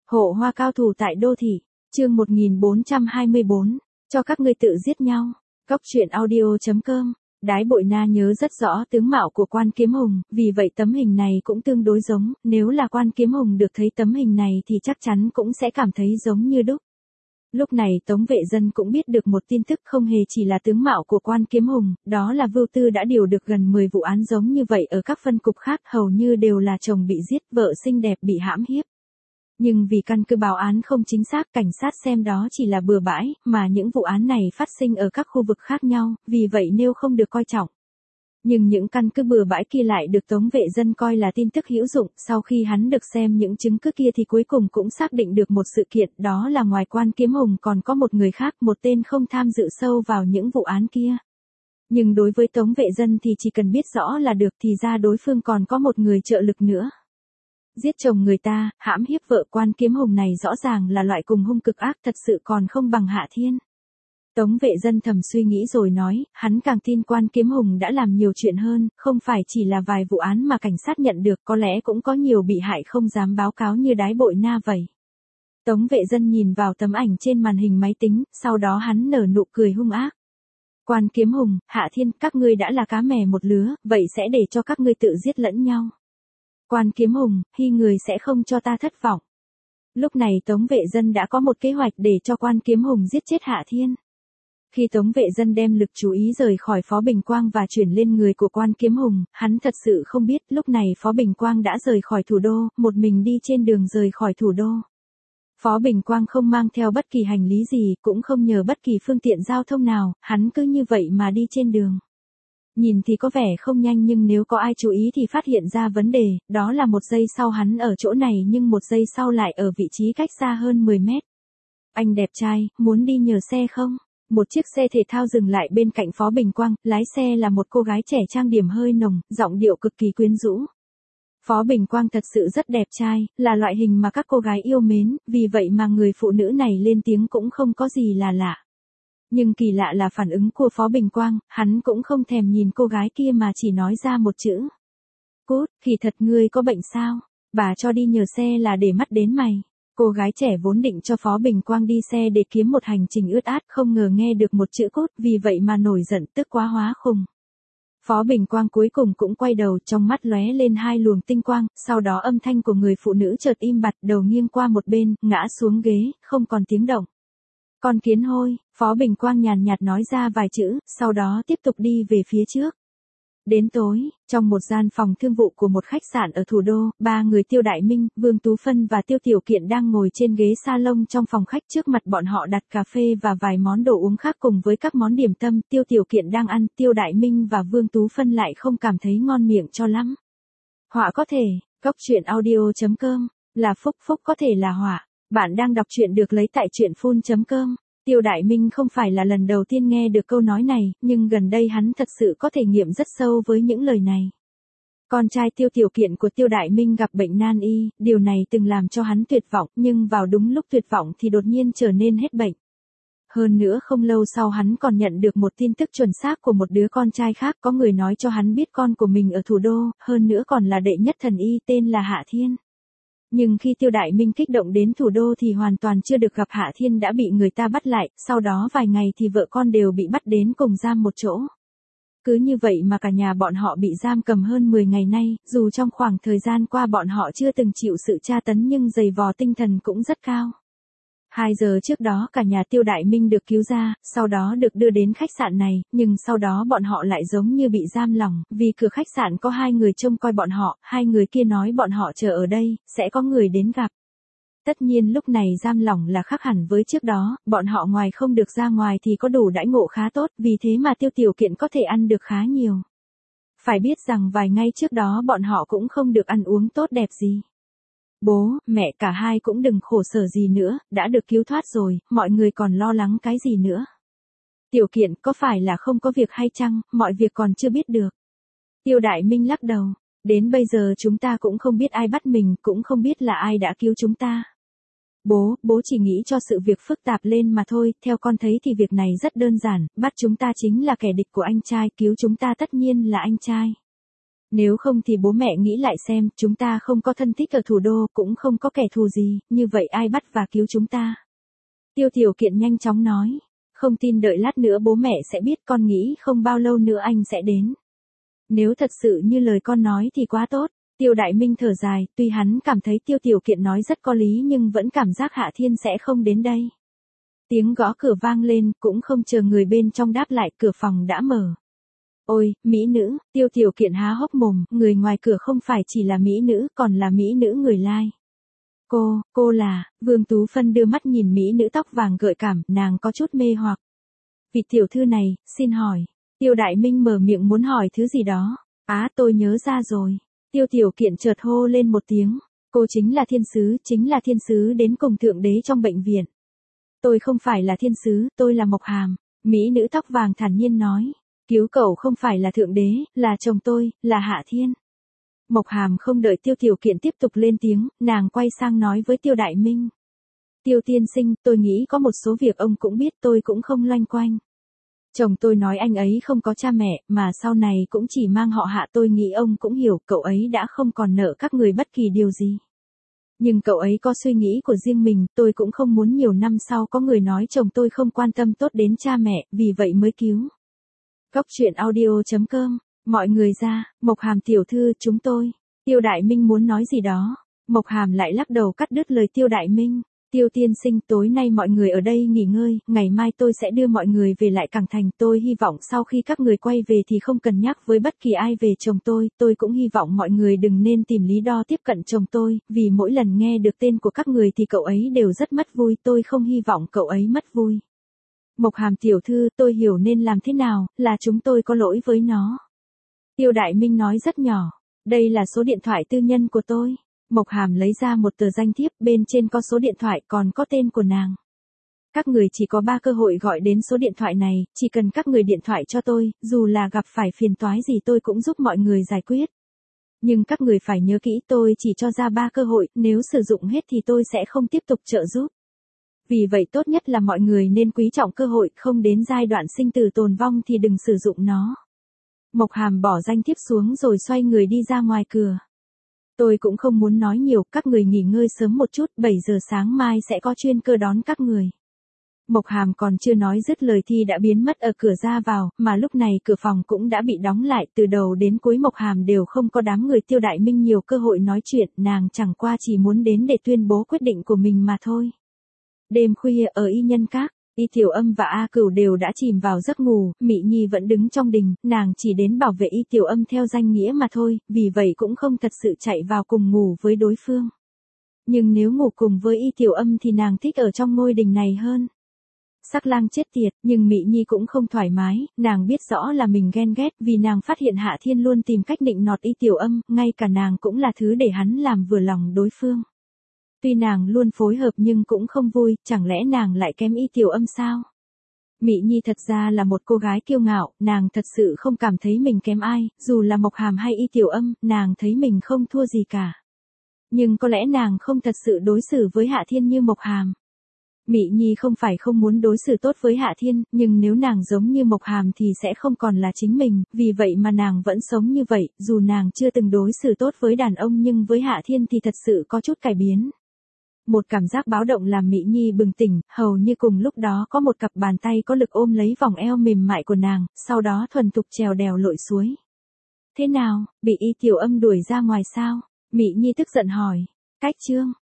Hộ hoa cao thủ tại đô thị, chương 1424, cho các ngươi tự giết nhau. Góc truyện audio.com. Đái Bội Na nhớ rất rõ tướng mạo của Quan Kiếm Hùng, vì vậy tấm hình này cũng tương đối giống, nếu là Quan Kiếm Hùng được thấy tấm hình này thì chắc chắn cũng sẽ cảm thấy giống như đúc. Lúc này Tống Vệ Dân cũng biết được một tin tức không hề chỉ là tướng mạo của Quan Kiếm Hùng, đó là Vưu Tư đã điều được gần 10 vụ án giống như vậy ở các phân cục khác, hầu như đều là chồng bị giết, vợ xinh đẹp bị hãm hiếp. Nhưng vì căn cứ báo án không chính xác, cảnh sát xem đó chỉ là bừa bãi, mà những vụ án này phát sinh ở các khu vực khác nhau, vì vậy nếu không được coi trọng. Nhưng những căn cứ bừa bãi kia lại được Tống Vệ Dân coi là tin tức hữu dụng, sau khi hắn được xem những chứng cứ kia thì cuối cùng cũng xác định được một sự kiện, đó là ngoài Quan Kiếm Hùng còn có một người khác, một tên không tham dự sâu vào những vụ án kia. Nhưng đối với Tống Vệ Dân thì chỉ cần biết rõ là được, thì ra đối phương còn có một người trợ lực nữa. Giết chồng người ta, hãm hiếp vợ, Quan Kiếm Hùng này rõ ràng là loại cùng hung cực ác, thật sự còn không bằng Hạ Thiên. Tống Vệ Dân thầm suy nghĩ rồi nói, hắn càng tin Quan Kiếm Hùng đã làm nhiều chuyện hơn, không phải chỉ là vài vụ án mà cảnh sát nhận được, có lẽ cũng có nhiều bị hại không dám báo cáo như Đái Bội Na vậy. Tống Vệ Dân nhìn vào tấm ảnh trên màn hình máy tính, sau đó hắn nở nụ cười hung ác. Quan Kiếm Hùng, Hạ Thiên, các ngươi đã là cá mè một lứa, vậy sẽ để cho các ngươi tự giết lẫn nhau. Quan Kiếm Hùng, hy người sẽ không cho ta thất vọng. Lúc này Tống Vệ Dân đã có một kế hoạch để cho Quan Kiếm Hùng giết chết Hạ Thiên. Khi Tống Vệ Dân đem lực chú ý rời khỏi Phó Bình Quang và chuyển lên người của Quan Kiếm Hùng, hắn thật sự không biết lúc này Phó Bình Quang đã rời khỏi thủ đô, một mình đi trên đường rời khỏi thủ đô. Phó Bình Quang không mang theo bất kỳ hành lý gì, cũng không nhờ bất kỳ phương tiện giao thông nào, hắn cứ như vậy mà đi trên đường. Nhìn thì có vẻ không nhanh nhưng nếu có ai chú ý thì phát hiện ra vấn đề, đó là một giây sau hắn ở chỗ này nhưng một giây sau lại ở vị trí cách xa hơn 10 mét. Anh đẹp trai, muốn đi nhờ xe không? Một chiếc xe thể thao dừng lại bên cạnh Phó Bình Quang, lái xe là một cô gái trẻ trang điểm hơi nồng, giọng điệu cực kỳ quyến rũ. Phó Bình Quang thật sự rất đẹp trai, là loại hình mà các cô gái yêu mến, vì vậy mà người phụ nữ này lên tiếng cũng không có gì là lạ. Nhưng kỳ lạ là phản ứng của Phó Bình Quang, hắn cũng không thèm nhìn cô gái kia mà chỉ nói ra một chữ. Cút, kỳ thật ngươi có bệnh sao? Bà cho đi nhờ xe là để mắt đến mày. Cô gái trẻ vốn định cho Phó Bình Quang đi xe để kiếm một hành trình ướt át, không ngờ nghe được một chữ cút, vì vậy mà nổi giận, tức quá hóa khùng. Phó Bình Quang cuối cùng cũng quay đầu, trong mắt lóe lên hai luồng tinh quang, sau đó âm thanh của người phụ nữ chợt im bặt, đầu nghiêng qua một bên, ngã xuống ghế, không còn tiếng động. Con kiến hôi, Phó Bình Quang nhàn nhạt nói ra vài chữ, sau đó tiếp tục đi về phía trước. Đến tối, trong một gian phòng thương vụ của một khách sạn ở thủ đô, ba người Tiêu Đại Minh, Vương Tú Phân và Tiêu Tiểu Kiện đang ngồi trên ghế salon trong phòng khách, trước mặt bọn họ đặt cà phê và vài món đồ uống khác cùng với các món điểm tâm. Tiêu Tiểu Kiện đang ăn, Tiêu Đại Minh và Vương Tú Phân lại không cảm thấy ngon miệng cho lắm. Họa có thể, góc truyện audio.com, là phúc, phúc có thể là họa. Bạn đang đọc truyện được lấy tại truyện.com. Tiêu Đại Minh không phải là lần đầu tiên nghe được câu nói này, nhưng gần đây hắn thật sự có thể nghiệm rất sâu với những lời này. Con trai Tiêu Tiểu Kiện của Tiêu Đại Minh gặp bệnh nan y, điều này từng làm cho hắn tuyệt vọng, nhưng vào đúng lúc tuyệt vọng thì đột nhiên trở nên hết bệnh. Hơn nữa không lâu sau hắn còn nhận được một tin tức chuẩn xác của một đứa con trai khác, có người nói cho hắn biết con của mình ở thủ đô, hơn nữa còn là đệ nhất thần y tên là Hạ Thiên. Nhưng khi Tiêu Đại Minh kích động đến thủ đô thì hoàn toàn chưa được gặp Hạ Thiên đã bị người ta bắt lại, sau đó vài ngày thì vợ con đều bị bắt đến cùng giam một chỗ. Cứ như vậy mà cả nhà bọn họ bị giam cầm hơn 10 ngày nay, dù trong khoảng thời gian qua bọn họ chưa từng chịu sự tra tấn nhưng giày vò tinh thần cũng rất cao. 2 giờ trước đó cả nhà Tiêu Đại Minh được cứu ra, sau đó được đưa đến khách sạn này, nhưng sau đó bọn họ lại giống như bị giam lỏng, vì cửa khách sạn có 2 người trông coi bọn họ, 2 người kia nói bọn họ chờ ở đây, sẽ có người đến gặp. Tất nhiên lúc này giam lỏng là khác hẳn với trước đó, bọn họ ngoài không được ra ngoài thì có đủ đãi ngộ khá tốt, vì thế mà Tiêu Tiểu Kiện có thể ăn được khá nhiều. Phải biết rằng vài ngày trước đó bọn họ cũng không được ăn uống tốt đẹp gì. Bố, mẹ cả hai cũng đừng khổ sở gì nữa, đã được cứu thoát rồi, mọi người còn lo lắng cái gì nữa. Tiểu Kiện, có phải là không có việc hay chăng, mọi việc còn chưa biết được. Tiêu Đại Minh lắc đầu, đến bây giờ chúng ta cũng không biết ai bắt mình, cũng không biết là ai đã cứu chúng ta. Bố chỉ nghĩ cho sự việc phức tạp lên mà thôi, theo con thấy thì việc này rất đơn giản, bắt chúng ta chính là kẻ địch của anh trai, cứu chúng ta tất nhiên là anh trai. Nếu không thì bố mẹ nghĩ lại xem, chúng ta không có thân thích ở thủ đô, cũng không có kẻ thù gì, như vậy ai bắt và cứu chúng ta? Tiêu Tiểu Kiện nhanh chóng nói. Không tin đợi lát nữa bố mẹ sẽ biết, con nghĩ không bao lâu nữa anh sẽ đến. Nếu thật sự như lời con nói thì quá tốt. Tiêu Đại Minh thở dài, tuy hắn cảm thấy Tiêu Tiểu Kiện nói rất có lý nhưng vẫn cảm giác Hạ Thiên sẽ không đến đây. Tiếng gõ cửa vang lên, cũng không chờ người bên trong đáp lại, cửa phòng đã mở. Ôi, mỹ nữ, Tiêu Tiểu Kiện há hốc mồm, người ngoài cửa không phải chỉ là mỹ nữ, còn là mỹ nữ người Lai. Cô là, Vương Tú Phân đưa mắt nhìn mỹ nữ tóc vàng gợi cảm, nàng có chút mê hoặc. Vị tiểu thư này, xin hỏi. Tiêu Đại Minh mở miệng muốn hỏi thứ gì đó. Tôi nhớ ra rồi. Tiêu Tiểu Kiện chợt hô lên một tiếng. Cô chính là thiên sứ đến cùng thượng đế trong bệnh viện. Tôi không phải là thiên sứ, tôi là Mộc Hàm. Mỹ nữ tóc vàng thản nhiên nói. Cứu cậu không phải là thượng đế, là chồng tôi, là Hạ Thiên. Mộc Hàm không đợi Tiêu Tiểu Kiện tiếp tục lên tiếng, nàng quay sang nói với Tiêu Đại Minh. Tiêu tiên sinh, tôi nghĩ có một số việc ông cũng biết, tôi cũng không loanh quanh. Chồng tôi nói anh ấy không có cha mẹ, mà sau này cũng chỉ mang họ Hạ, tôi nghĩ ông cũng hiểu, cậu ấy đã không còn nợ các người bất kỳ điều gì. Nhưng cậu ấy có suy nghĩ của riêng mình, tôi cũng không muốn nhiều năm sau có người nói chồng tôi không quan tâm tốt đến cha mẹ, vì vậy mới cứu. Góc truyện audio.com, mọi người ra, Mộc Hàm tiểu thư, chúng tôi. Tiêu Đại Minh muốn nói gì đó. Mộc Hàm lại lắc đầu cắt đứt lời Tiêu Đại Minh. Tiêu tiên sinh, tối nay mọi người ở đây nghỉ ngơi, ngày mai tôi sẽ đưa mọi người về lại Cảng Thành, tôi hy vọng sau khi các người quay về thì không cần nhắc với bất kỳ ai về chồng tôi cũng hy vọng mọi người đừng nên tìm lý do tiếp cận chồng tôi, vì mỗi lần nghe được tên của các người thì cậu ấy đều rất mất vui, tôi không hy vọng cậu ấy mất vui. Mộc Hàm tiểu thư, tôi hiểu nên làm thế nào, là chúng tôi có lỗi với nó. Tiêu Đại Minh nói rất nhỏ, đây là số điện thoại tư nhân của tôi. Mộc Hàm lấy ra một tờ danh thiếp, bên trên có số điện thoại còn có tên của nàng. Các người chỉ có 3 cơ hội gọi đến số điện thoại này, chỉ cần các người điện thoại cho tôi, dù là gặp phải phiền toái gì tôi cũng giúp mọi người giải quyết. Nhưng các người phải nhớ kỹ, tôi chỉ cho ra 3 cơ hội, nếu sử dụng hết thì tôi sẽ không tiếp tục trợ giúp. Vì vậy tốt nhất là mọi người nên quý trọng cơ hội, không đến giai đoạn sinh tử tồn vong thì đừng sử dụng nó. Mộc Hàm bỏ danh thiếp xuống rồi xoay người đi ra ngoài cửa. Tôi cũng không muốn nói nhiều, các người nghỉ ngơi sớm một chút, 7 giờ sáng mai sẽ có chuyên cơ đón các người. Mộc Hàm còn chưa nói dứt lời thì đã biến mất ở cửa ra vào, mà lúc này cửa phòng cũng đã bị đóng lại, từ đầu đến cuối Mộc Hàm đều không có đám người Tiêu Đại Minh nhiều cơ hội nói chuyện, nàng chẳng qua chỉ muốn đến để tuyên bố quyết định của mình mà thôi. Đêm khuya ở Y Nhân Các, Y Tiểu Âm và A Cửu đều đã chìm vào giấc ngủ, Mị Nhi vẫn đứng trong đình, nàng chỉ đến bảo vệ Y Tiểu Âm theo danh nghĩa mà thôi, vì vậy cũng không thật sự chạy vào cùng ngủ với đối phương. Nhưng nếu ngủ cùng với Y Tiểu Âm thì nàng thích ở trong ngôi đình này hơn. Sắc lang chết tiệt, nhưng Mị Nhi cũng không thoải mái, nàng biết rõ là mình ghen ghét vì nàng phát hiện Hạ Thiên luôn tìm cách nịnh nọt Y Tiểu Âm, ngay cả nàng cũng là thứ để hắn làm vừa lòng đối phương. Tuy nàng luôn phối hợp nhưng cũng không vui, chẳng lẽ nàng lại kém Y Tiểu Âm sao? Mị Nhi thật ra là một cô gái kiêu ngạo, nàng thật sự không cảm thấy mình kém ai, dù là Mộc Hàm hay Y Tiểu Âm, nàng thấy mình không thua gì cả. Nhưng có lẽ nàng không thật sự đối xử với Hạ Thiên như Mộc Hàm. Mị Nhi không phải không muốn đối xử tốt với Hạ Thiên, nhưng nếu nàng giống như Mộc Hàm thì sẽ không còn là chính mình, vì vậy mà nàng vẫn sống như vậy, dù nàng chưa từng đối xử tốt với đàn ông nhưng với Hạ Thiên thì thật sự có chút cải biến. Một cảm giác báo động làm Mị Nhi bừng tỉnh, hầu như cùng lúc đó có một cặp bàn tay có lực ôm lấy vòng eo mềm mại của nàng, sau đó thuần thục trèo đèo lội suối. Thế nào, bị Y Tiểu Âm đuổi ra ngoài sao? Mị Nhi tức giận hỏi. Cách chương.